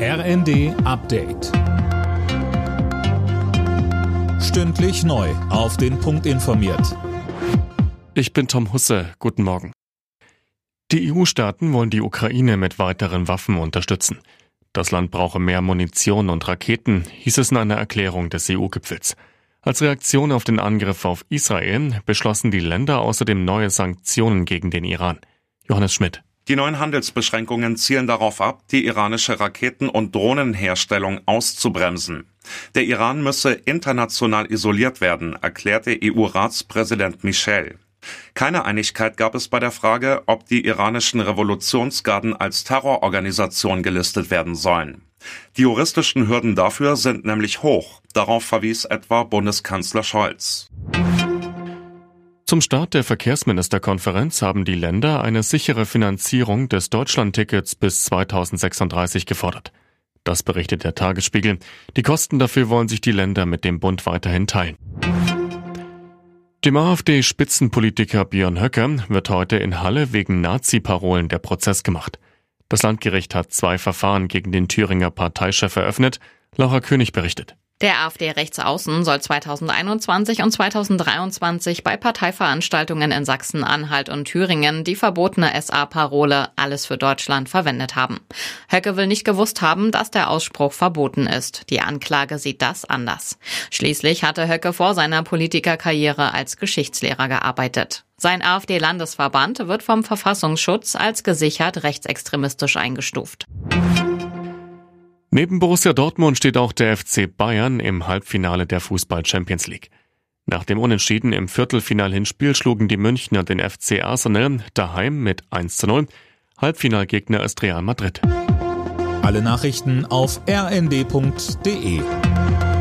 RND Update. Stündlich neu auf den Punkt informiert. Ich bin Tom Husse. Guten Morgen. Die EU-Staaten wollen die Ukraine mit weiteren Waffen unterstützen. Das Land brauche mehr Munition und Raketen, hieß es in einer Erklärung des EU-Gipfels. Als Reaktion auf den Angriff auf Israel beschlossen die Länder außerdem neue Sanktionen gegen den Iran. Johannes Schmidt. Die neuen Handelsbeschränkungen zielen darauf ab, die iranische Raketen- und Drohnenherstellung auszubremsen. Der Iran müsse international isoliert werden, erklärte EU-Ratspräsident Michel. Keine Einigkeit gab es bei der Frage, ob die iranischen Revolutionsgarden als Terrororganisation gelistet werden sollen. Die juristischen Hürden dafür sind nämlich hoch. Darauf verwies etwa Bundeskanzler Scholz. Zum Start der Verkehrsministerkonferenz haben die Länder eine sichere Finanzierung des Deutschlandtickets bis 2036 gefordert. Das berichtet der Tagesspiegel. Die Kosten dafür wollen sich die Länder mit dem Bund weiterhin teilen. Dem AfD-Spitzenpolitiker Björn Höcke wird heute in Halle wegen Nazi-Parolen der Prozess gemacht. Das Landgericht hat 2 Verfahren gegen den Thüringer Parteichef eröffnet. Laura König berichtet. Der AfD-Rechtsaußen soll 2021 und 2023 bei Parteiveranstaltungen in Sachsen-Anhalt und Thüringen die verbotene SA-Parole "Alles für Deutschland" verwendet haben. Höcke will nicht gewusst haben, dass der Ausspruch verboten ist. Die Anklage sieht das anders. Schließlich hatte Höcke vor seiner Politikerkarriere als Geschichtslehrer gearbeitet. Sein AfD-Landesverband wird vom Verfassungsschutz als gesichert rechtsextremistisch eingestuft. Neben Borussia Dortmund steht auch der FC Bayern im Halbfinale der Fußball-Champions League. Nach dem Unentschieden im Viertelfinal-Hinspiel schlugen die Münchner den FC Arsenal daheim mit 1:0. Halbfinalgegner ist Real Madrid. Alle Nachrichten auf rnd.de.